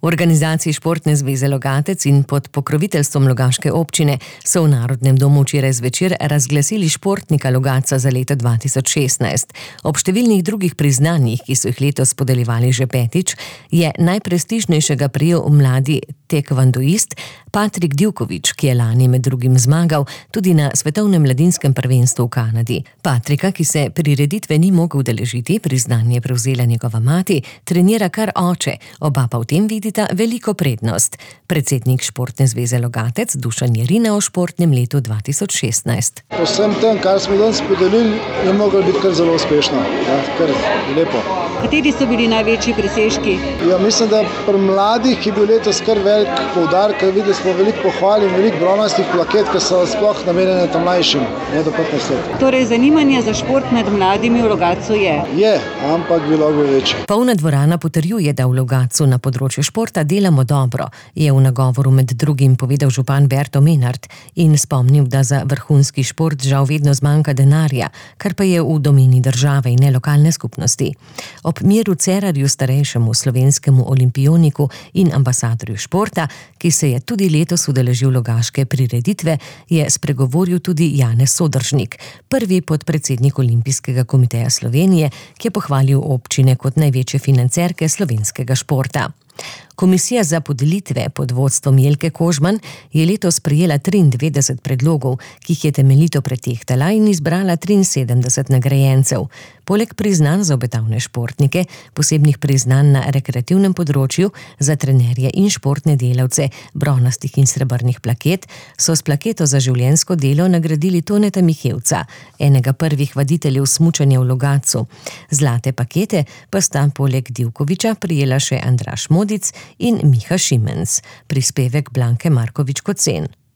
V organizaciji Športne zveze Logatec in pod pokroviteljstvom Logaške občine so v Narodnem domu včeraj zvečer razglasili športnika Logatca za leto 2016. Ob številnih drugih priznanjih, ki so jih letos podeljevali že petič, je najprestižnejšega prejel mladi tekvandoist Patrik Divković, ki je lani med drugim zmagal tudi na svetovnem mladinskem prvenstvu v Kanadi. Patrika, ki se prireditve ni mogel udeležiti, priznanje prevzela njegova mati, trenira kar oče, oba pa v tem vidita veliko prednost. Predsednik Športne zveze Logatec Dušan Jerina o športnem letu 2016. Po vsem tem, kar smo danes podelili, je moglo biti kar zelo uspešno. Ja, kar lepo. Kateri so bili največji presežki? Ja, mislim, da pri mladih je bil letos kar velik poudarek, ker videli smo veliko pohval in veliko bronastih plaket, ki so sploh namenjene tam mlajšim, ne do 15 let. Torej, zanimanje za šport med mladimi v Logatcu je? Je, ampak bi lahko večje. Polna dvorana potrjuje, da v Logatcu na področju športa delamo dobro, je v nagovoru med drugim povedal župan Berto Menard in spomnil, da za vrhunski šport žal vedno zmanjka denarja, kar pa je v domeni države in ne lokalne skupnosti. Ob Miru Cerarju, starejšemu slovenskemu olimpioniku in ambasadorju športa, ki se je tudi letos udeležil logaške prireditve, je spregovoril tudi Janez Sodržnik, prvi podpredsednik Olimpijskega komiteja Slovenije, ki je pohvalil občine kot največje financerke slovenskega športa. Komisija za podelitve pod vodstvom Jelke Kožman je letos prejela 93 predlogov, ki jih je temeljito pretehtala in izbrala 73 nagrajencev. Poleg priznanj za obetavne športnike, posebnih priznanj na rekreativnem področju, za trenerje in športne delavce, bronastih in srebrnih plaket, so s plaketo za življenjsko delo nagradili Toneta Mihevca, enega prvih vaditeljev smučanja v Logatcu. Zlate pakete pa sta poleg Divkovića prijela še Andraž Modic in Miha Šimenc. Prispevek Blanke Markovič-Kocen.